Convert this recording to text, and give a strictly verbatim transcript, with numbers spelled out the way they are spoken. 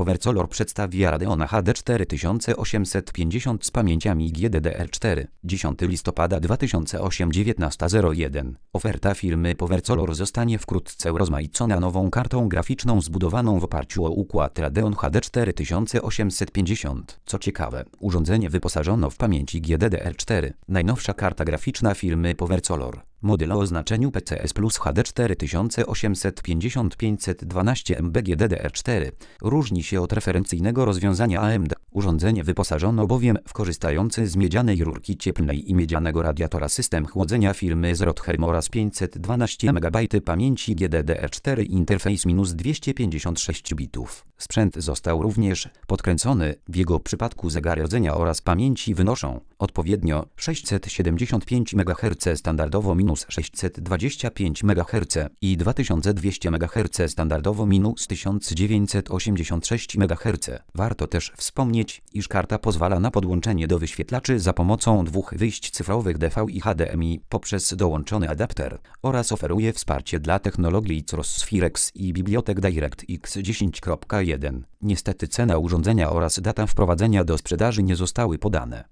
Powercolor przedstawia Radeona H D cztery tysiące osiemset pięćdziesiąt z pamięciami G D D R cztery. dziesiątego listopada dwa tysiące ósmego dziewiętnasta zero jeden. Oferta firmy Powercolor zostanie wkrótce urozmaicona nową kartą graficzną zbudowaną w oparciu o układ Radeon H D cztery tysiące osiemset pięćdziesiąt. Co ciekawe, urządzenie wyposażono w pamięci G D D R cztery. Najnowsza karta graficzna firmy Powercolor. Model o oznaczeniu P C S Plus H D cztery tysiące osiemset pięćdziesiąt pięćset dwanaście M B G D D R cztery różni się od referencyjnego rozwiązania A M D. Urządzenie wyposażono bowiem w korzystający z miedzianej rurki cieplnej i miedzianego radiatora system chłodzenia firmy z Rotherham oraz pięćset dwanaście megabajtów pamięci G D D R cztery interfejs minus dwieście pięćdziesiąt sześć bitów. Sprzęt został również podkręcony, w jego przypadku zegary rdzenia oraz pamięci wynoszą odpowiednio sześćset siedemdziesiąt pięć megaherców standardowo minus sześćset dwadzieścia pięć megaherców i dwa tysiące dwieście megaherców standardowo minus tysiąc dziewięćset osiemdziesiąt sześć megaherców. Warto też wspomnieć, iż karta pozwala na podłączenie do wyświetlaczy za pomocą dwóch wyjść cyfrowych D V i H D M I poprzez dołączony adapter oraz oferuje wsparcie dla technologii C R O S Firex i bibliotek DirectX dziesięć kropka jeden. Niestety cena urządzenia oraz data wprowadzenia do sprzedaży nie zostały podane.